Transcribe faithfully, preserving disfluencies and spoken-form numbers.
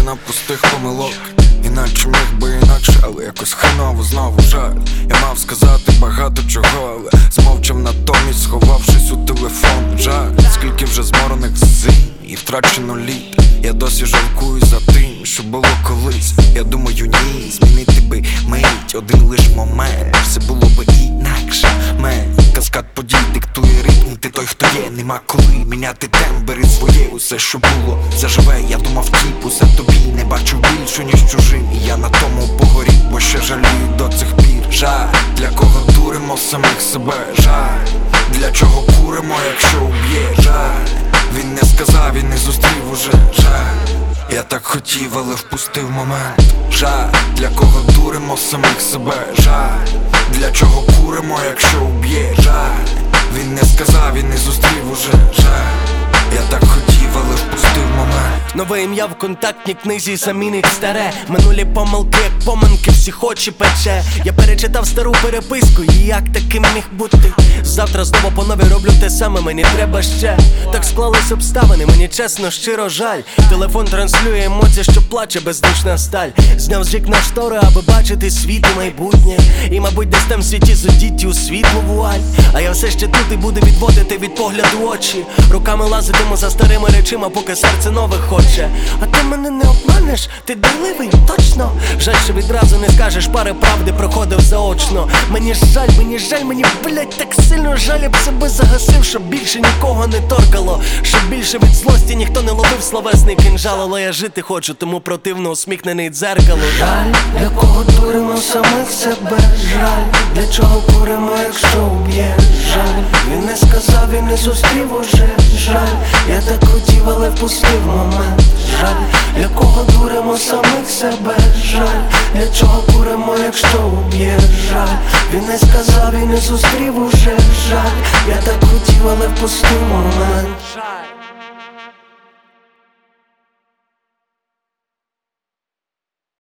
Частина пустих помилок, іначе міг би інакше, але якось хреново знову жаль. Я мав сказати багато чого, але змовчав натомість, сховавшись у телефон. Жаль, скільки вже зморених зим і втрачено літ. Я досі жалкую за тим, що було колись. Я думаю, ні, змінити би мить, один лиш момент, все було би інакше. Мен, каскад подій диктує ритм, ти той, хто є, нема коли міняти темп, бери своє, усе, що було, заживе. Я думав, тіп, усе тобі, не бачу більше, ніж чужим. І я на тому погорів, бо ще жалію до цих пір. Жаль, для кого дуримо самих себе. Жаль, для чого куримо, якщо уб'є. Жаль, він не сказав і не зустрів уже. Жаль, я так хотів, але впустив момент. Жаль, для кого дуримо самих себе. Жаль, для чого куримо, якщо уб'є. Жаль, він не сказав і не зустрів уже. Жаль, я так хотів, але впустив момент. Нове ім'я в контактній книзі замінить старе. Минулі помилки, як поминки, всіх очі пече. Я перечитав стару переписку, і як таким міг бути? Завтра знову по новій роблю те саме, мені треба ще. Так склались обставини, мені чесно, щиро жаль. Телефон транслює емоції, що плаче бездушна сталь. Зняв з вікна штори, аби бачити світ і майбутнє. І мабуть десь там в світі зодіті у світлу вуаль. А я все ще тут і буду відводити від погляду очі. Руками лазитиму за старими речима, поки серце нових хоче. А ти мене не обманеш, ти дійливий, точно. Жаль, що відразу не скажеш пари правди, проходив заочно. Мені жаль, мені жаль, мені, блять, так сильно жаль, я б себе загасив, щоб більше нікого не торкало. Щоб більше від злості ніхто не ловив словесний кинжал. Але я жити хочу, тому противно усміхнений дзеркало. Жаль, для кого дуримо самих себе. Жаль, для чого куримо, якщо уб'є. Жаль, він не сказав і не зустрів уже. Жаль, я так хотів, але впустив момент. Жаль, для кого дуримо самих себе. Жаль, для чого куримо, якщо уб'є. Жаль, він не сказав і не зустрів уже. Жаль, я так хотів, але впустив момент.